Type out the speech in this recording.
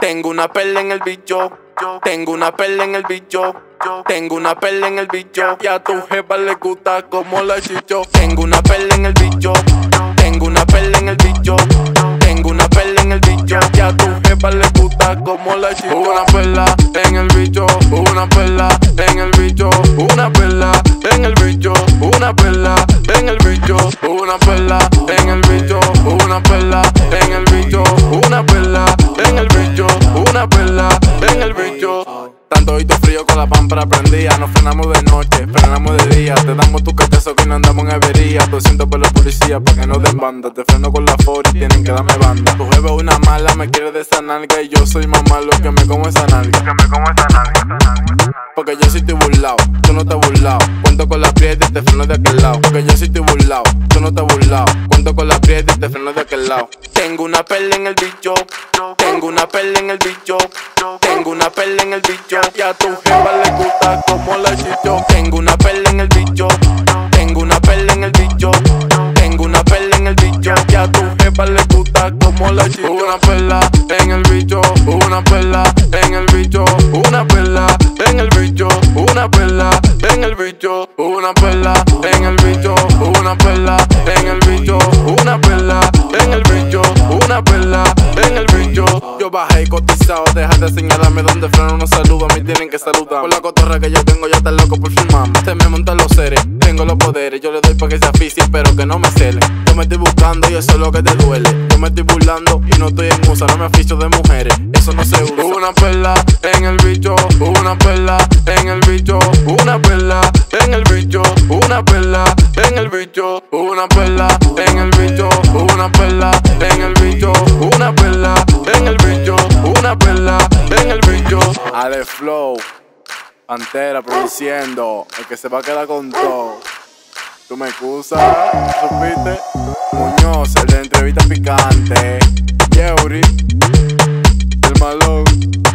Tengo una perla en el bicho, tengo una perla en el bicho, tengo una perla en el bicho, y a tu jefa le gusta como la chicho. Tengo una perla en el bicho, tengo una perla en el bicho, tengo una perla en el bicho, y a tu jefa le gusta como la chicho. Una perla en el bicho, una perla en el bicho, una perla en el bicho, una perla en el bicho, una perla en el bicho, una perla en el bicho, una perla en el bicho, una perla en el bicho. Tanto oído frío con la pámpara prendida. Nos frenamos de noche, frenamos de día. Te damos tu cachazo que no andamos en avería. 200 por la policía pa' que no den banda. Te freno con la 40 y tienen que darme banda. Tu jefe es una mala, me quiere de esa nalga. Y yo soy más malo que me como esa nalga. Porque yo sí estoy burlao, tú no estás burlao. Cuento con la prieta y te freno de aquel lado. Porque yo sí estoy burlao, tú no estás burlao. Cuento con la prieta y te freno de aquel lado. Tengo una perla en el bicho, tengo una perla en el bicho, tengo una perla en el bicho, y a tu jefa le gusta como la chicho. Tengo una perla en el bicho, tengo una perla en el bicho, tengo una perla en el bicho, y a tu jefa le gusta como la chicho. Una perla en el bicho, una perla en el bicho, una perla en el bicho, una perla en el bicho, una perla en el bicho, una perla en el bicho, una perla en el bicho, una perla en el bicho. Yo bajé y cotizado, deja de señalarme donde freno no saludo, a mí tienen que saludar. Por la cotorra que yo tengo, ya está loco por filmarme. Se me montan los seres, tengo los poderes, yo le doy pa' que sea físico, pero que no me celen. Yo me estoy buscando y eso es lo que te duele. Yo me estoy burlando y no estoy en usa, no me aficio de mujeres, eso no se usa. Una perla en el bicho, una perla en el bicho, una perla en el bicho, una perla en el bicho, una perla en el bicho, una perla en el bicho, una perla en el bicho, una perla en el bicho. Ale Flow, Pantera produciendo, el que se va a quedar con todo. Tú me excusas, ¿supiste? Muñoz, el de entrevista picante. Yeuri, el malón.